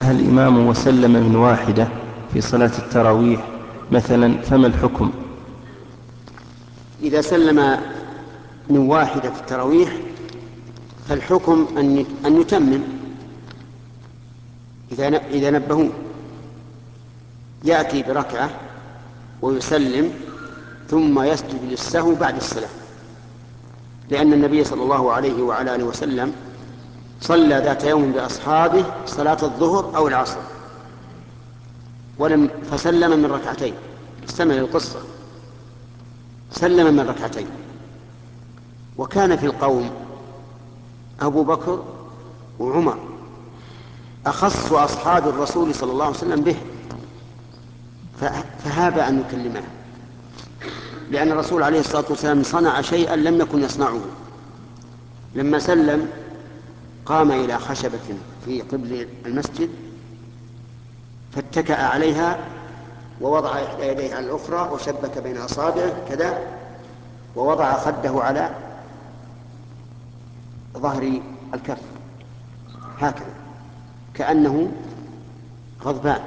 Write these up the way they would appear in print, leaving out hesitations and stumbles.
الإمام وسلم من واحدة في صلاة التراويح مثلا، فما الحكم؟ إذا سلم من واحدة في التراويح فالحكم أن يتمم. إذا نبهوا يأتي بركعة ويسلم ثم يسجد للسهو بعد السلام، لأن النبي صلى الله عليه وعلى آله وسلم صلى ذات يوم بأصحابه صلاة الظهر أو العصر فسلم من ركعتين. استمع للقصة، سلم من ركعتين، وكان في القوم أبو بكر وعمر أخص أصحاب الرسول صلى الله عليه وسلم به، فهاب أن يكلمه، لأن الرسول عليه الصلاة والسلام صنع شيئا لم يكن يصنعه. لما سلم قام إلى خشبة في قبل المسجد فاتكأ عليها ووضع إحدى يديه على الأخرى وشبك بين أصابعه كذا، ووضع خده على ظهر الكف هكذا كأنه غضبان.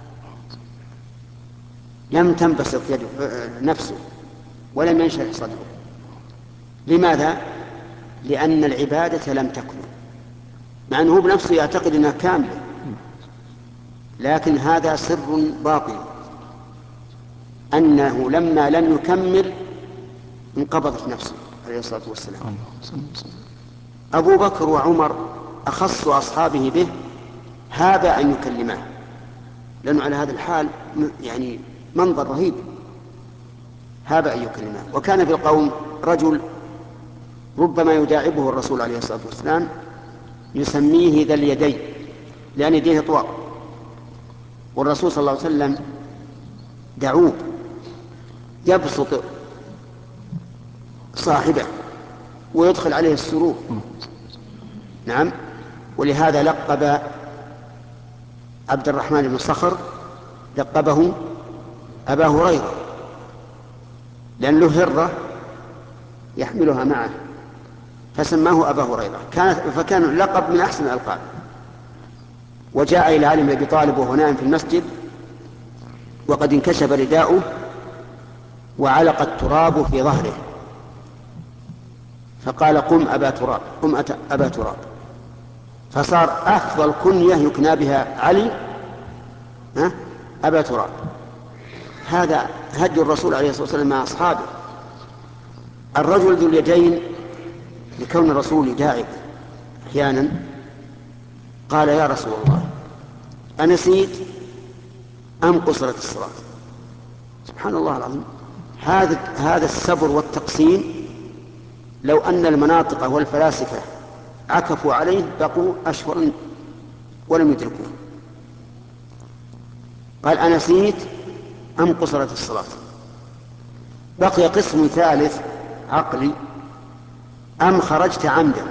لم تنبسط نفسه ولم ينشرح صدره. لماذا؟ لأن العبادة لم تكن، مع أنه بنفسه يعتقد أنها كاملة، لكن هذا سر باطن، أنه لما لم يكمل انقبضت نفسه عليه الصلاة والسلام. أبو بكر وعمر أخص أصحابه به هاب أن يكلمه، لأنه على هذا الحال يعني منظر رهيب، هاب أن يكلمه. وكان في القوم رجل ربما يداعبه الرسول عليه الصلاة والسلام يسميه ذا اليدين، لأن يديه طوال، والرسول صلى الله عليه وسلم دعوب يبسط صاحبه ويدخل عليه السرور. نعم، ولهذا لقب عبد الرحمن بن صخر لقبه أبا هريرة، لأن له هرة يحملها معه فسماه أبا هريرة، فكان لقب من أحسن الألقاب. وجاء إلى علي بن أبي طالب وهو نائم في المسجد وقد انكشف رداؤه وعلق التراب في ظهره، فقال قم أبا تراب، قم أبا تراب، فصار أفضل كنية يكنى بها علي أبا تراب. هذا هدي الرسول عليه الصلاة والسلام مع أصحابه. الرجل ذو اليدين لكون الرسول يداعب أحيانا قال يا رسول الله أنسيت أم قصرت الصلاة؟ سبحان الله العظيم، هذا الصبر والتقسيم لو أن المناطق والفلاسفة عكفوا عليه بقوا أشهرا ولم يدركوه. قال أنسيت أم قصرت الصلاة؟ بقي قسم ثالث عقلي، أم خرجت عمدا؟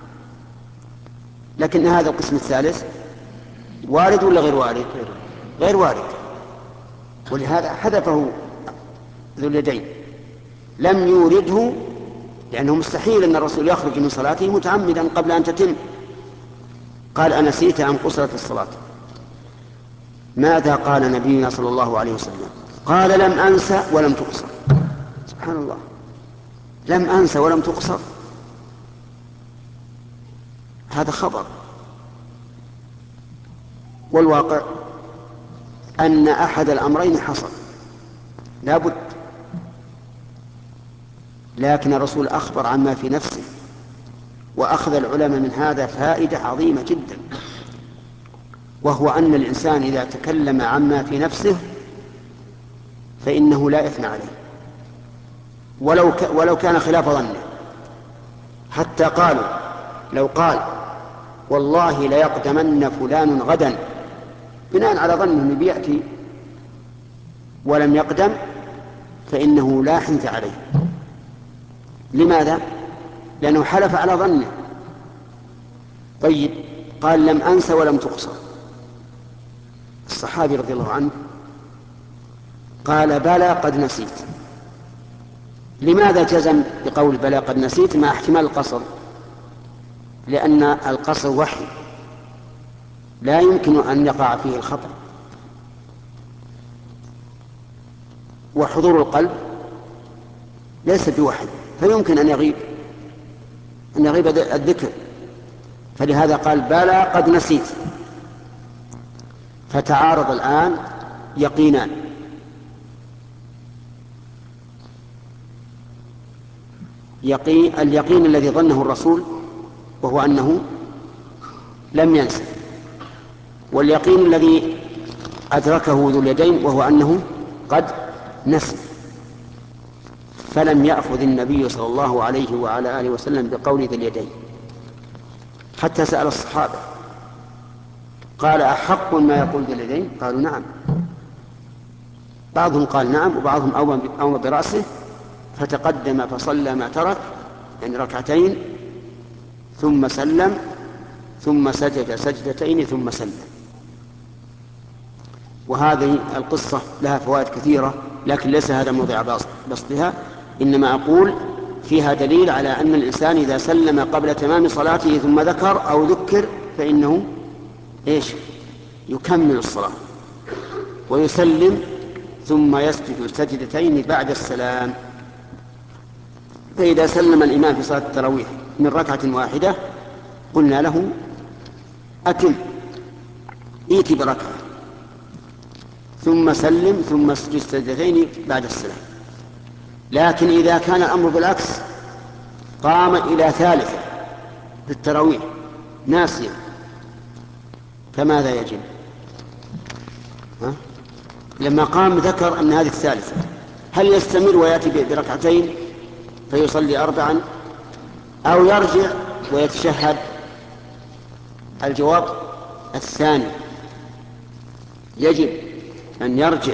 لكن هذا القسم الثالث وارد ولا غير وارد؟ غير وارد، ولهذا حذفه ذو اليدين، لم يورده، لأنه مستحيل أن الرسول يخرج من صلاته متعمدا قبل أن تتم. قال أنسيت أم قصرت الصلاة؟ ماذا قال نبينا صلى الله عليه وسلم؟ قال لم أنسى ولم تقصر. سبحان الله، لم أنسى ولم تقصر، هذا خبر. والواقع أن أحد الأمرين حصل لا بد، لكن الرسول أخبر عما في نفسه، وأخذ العلماء من هذا فائدة عظيمة جدا، وهو أن الإنسان إذا تكلم عما في نفسه فإنه لا إثم عليه ولو كان خلاف ظنه. حتى قالوا لو قال والله ليقدمن فلان غدا بناء على ظنه بيأتي ولم يقدم فإنه لا حنث عليه. لماذا؟ لأنه حلف على ظنه. طيب، قال لم أنس ولم تقصر، الصحابي رضي الله عنه قال بلى قد نسيت. لماذا جزم بقول بلى قد نسيت مع احتمال القصر؟ لأن القصر وحي، لا يمكن أن يقع فيه الخطأ. وحضور القلب ليس بوحي، فيمكن أن يغيب الذكر، فلهذا قال بلى قد نسيت. فتعارض الآن يقينان: اليقين الذي ظنه الرسول وهو أنه لم ينسى، واليقين الذي أدركه ذو اليدين وهو أنه قد نسي. فلم يأخذ النبي صلى الله عليه وعلى آله وسلم بقول ذي اليدين، حتى سأل الصحابة قال: أحق ما يقول ذي اليدين؟ قالوا: نعم. بعضهم قال نعم، وبعضهم أومى برأسه، فتقدم فصلى ما ترك، يعني ركعتين، ثم سلم، ثم سجد سجدتين، ثم سلم. وهذه القصة لها فوائد كثيرة، لكن ليس هذا موضع بسطها، إنما أقول فيها دليل على أن الإنسان إذا سلم قبل تمام صلاته ثم ذكر أو ذكر فإنه يكمل الصلاة ويسلم، ثم يسجد سجدتين بعد السلام. فإذا سلم الإمام في صلاة التراويح من ركعة واحدة قلنا له: أتم، ائت بركعة، ثم سلم، ثم اسجد سجدتين بعد السلام. لكن إذا كان الأمر بالعكس، قام إلى ثالثة في التراويح ناسيا، فماذا يجب؟ لما قام ذكر أن هذه الثالثة، هل يستمر ويأتي بركعتين فيصلي 4، أو يرجع ويتشهد؟ الجواب الثاني، يجب أن يرجع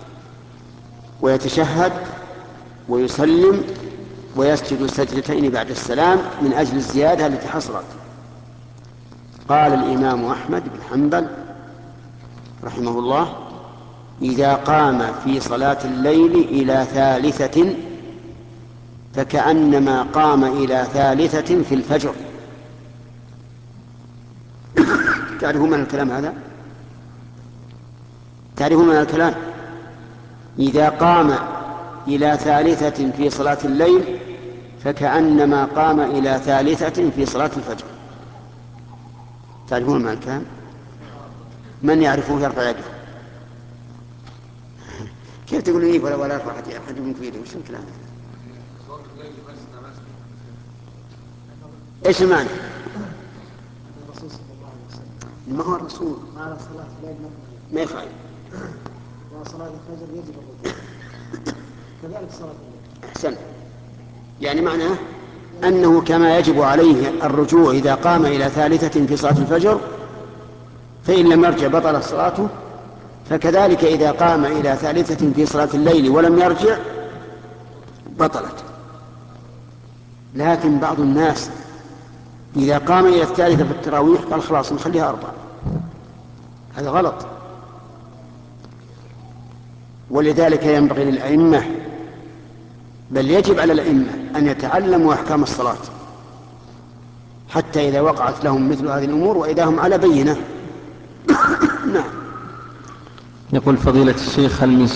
ويتشهد ويسلم ويسجد سجدتين بعد السلام من أجل الزيادة التي حصلت. قال الإمام أحمد بن حنبل رحمه الله: إذا قام في صلاة الليل إلى ثالثة فكأنما قام إلى ثالثة في الفجر. تعرفون من الكلام هذا؟ تعرفون من الكلام؟ إذا قام إلى ثالثة في صلاة الليل فكأنما قام إلى ثالثة في صلاة الفجر. تعرفون من الكلام؟ من يعرفه يرفع يده. كيف تقول لي ولا أرفع أحد منكم يده؟ وش الكلام؟ إيش المعنى؟ الرسول صلى الله عليه وسلم ما هو الرسول قال صلاة الليل ما يفعل، وصلاة الفجر يجب الركوع، كذلك صلاة الليل. أحسن. يعني معناه أنه كما يجب عليه الرجوع إذا قام إلى ثالثة في صلاة الفجر فإن لم يرجع بطلت صلاته، فكذلك إذا قام إلى ثالثة في صلاة الليل ولم يرجع بطلت. لكن بعض الناس إذا قام إلى الثالثة في التراويح قال خلاص نخليها 4. هذا غلط. ولذلك ينبغي للأئمة، بل يجب على الأئمة أن يتعلموا أحكام الصلاة حتى إذا وقعت لهم مثل هذه الأمور وإذا هم على بينة. نعم. يقول فضيلة الشيخ: هل من